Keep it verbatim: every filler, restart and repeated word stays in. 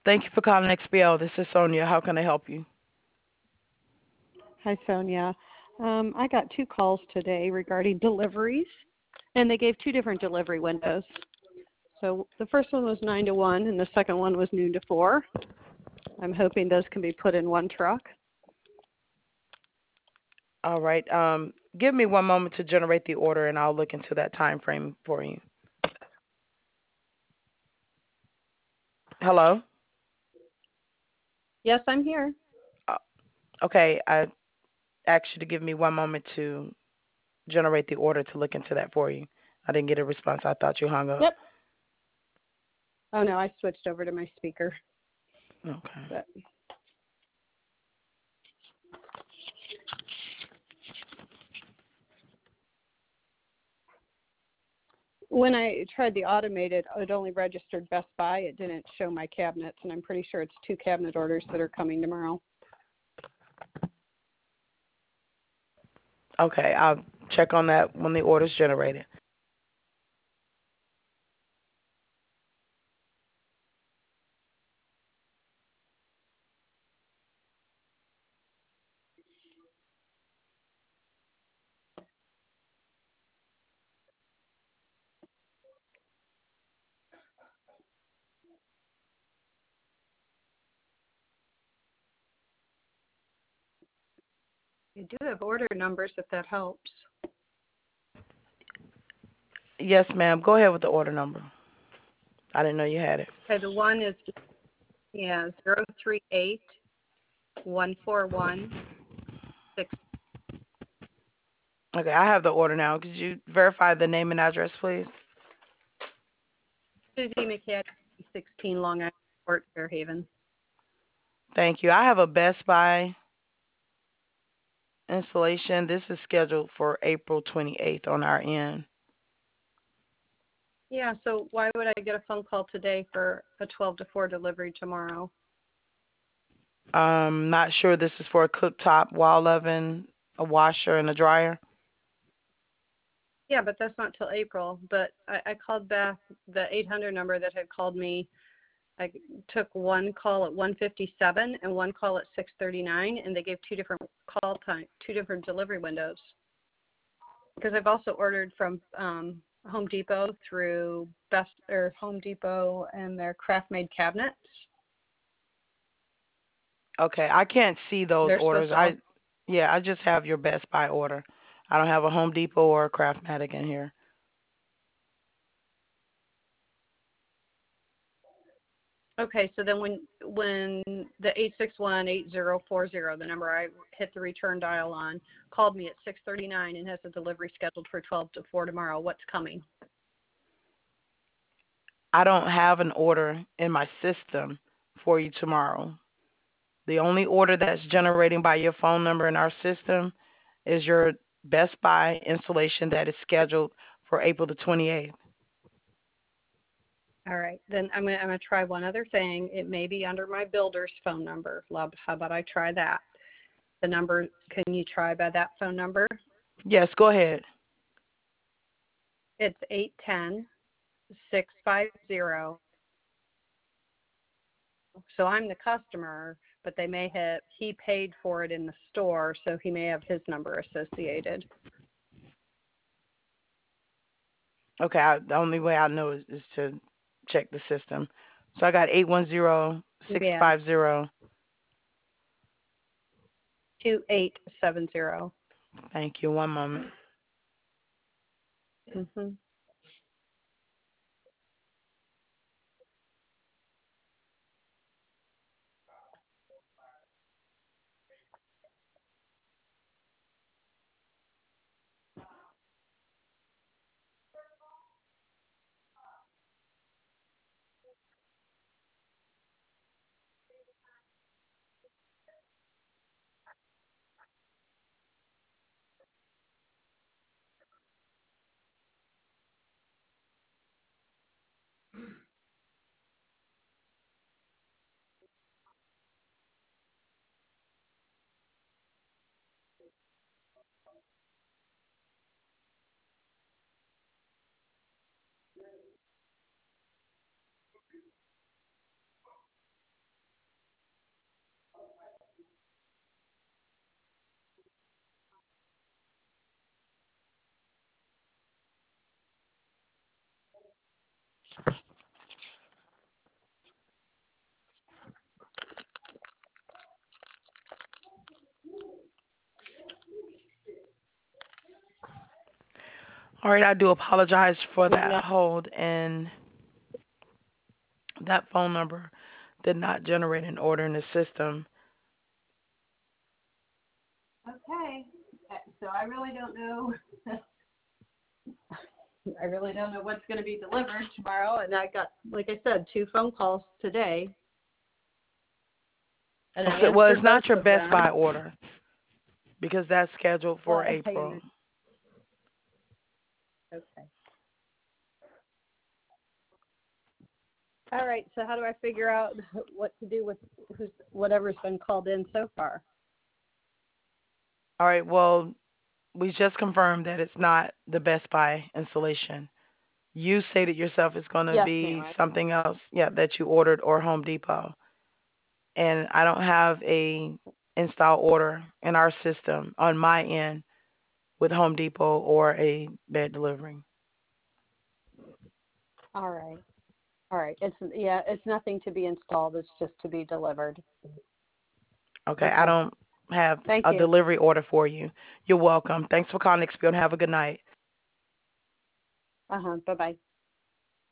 Thank you for calling X B L. This is Sonia. How can I help you? Hi, Sonia. Um, I got two calls today regarding deliveries, and they gave two different delivery windows. So the first one was nine to one, and the second one was noon to four. I'm hoping those can be put in one truck. All right. Um, give me one moment to generate the order, and I'll look into that time frame for you. Hello? Yes, I'm here. Uh, okay. I asked you to give me one moment to generate the order to look into that for you. I didn't get a response. I thought you hung up. Yep. Oh, no, I switched over to my speaker. Okay. But when I tried the automated, it only registered Best Buy. It didn't show my cabinets, and I'm pretty sure it's two cabinet orders that are coming tomorrow. Okay. I'll check on that when the order's generated. I do have order numbers if that helps. Yes, ma'am. Go ahead with the order number. I didn't know you had it. Okay, the one is, yeah, zero three eight one four one six. Okay, I have the order now. Could you verify the name and address, please? Susie McCad, sixteen Long Island Court, Fairhaven. Thank you. I have a Best Buy installation. This is scheduled for April twenty-eighth on our end. Yeah, so why would I get a phone call today for a twelve to four delivery tomorrow? Um, not sure this is for a cooktop, wall oven, a washer, and a dryer. Yeah, but that's not till April. But I, I called back the eight hundred number that had called me. I took one call at one fifty-seven and one call at six thirty-nine, and they gave two different call time, two different delivery windows. Because I've also ordered from um, Home Depot through Best or Home Depot and their craft made cabinets. Okay, I can't see those They're supposed orders. to I, also. yeah, I just have your Best Buy order. I don't have a Home Depot or a Craftmatic in here. Okay, so then when when the eight six one eight zero four zero, the number I hit the return dial on, called me at six thirty-nine and has a delivery scheduled for twelve to four tomorrow, what's coming? I don't have an order in my system for you tomorrow. The only order that's generating by your phone number in our system is your Best Buy installation that is scheduled for April the twenty-eighth. All right, then I'm gonna I'm gonna try one other thing. It may be under my builder's phone number. Love, how about I try that? The number, can you try by that phone number? Yes, go ahead. It's eight one zero six five zero. So I'm the customer, but they may have, he paid for it in the store, so he may have his number associated. Okay, I, the only way I know is, is to check the system. So I got eight one zero six Yeah, five zero. two eight seven zero. Thank you. One moment. Mm-hmm. All right, I do apologize for Good night. that hold, and that phone number did not generate an order in the system. Okay. Uh, So I really don't know. I really don't know what's going to be delivered tomorrow. And I got, like I said, two phone calls today. And I Okay, well, answered it's both not your of Best Buy them. order because that's scheduled Well, for hang April. on. Okay. All right. So how do I figure out what to do with who's whatever's been called in so far? All right, well, we just confirmed that it's not the Best Buy installation. You stated yourself it's going to Yes, ma'am. be I- something else, yeah, that you ordered or Home Depot. And I don't have a install order in our system on my end with Home Depot or a bed delivery. All right. All right. It's yeah. It's nothing to be installed. It's just to be delivered. Okay, I Okay. don't have Thank a you. delivery order for you. You're welcome. Thanks for calling Expedia and have a good night. Uh huh. Bye bye.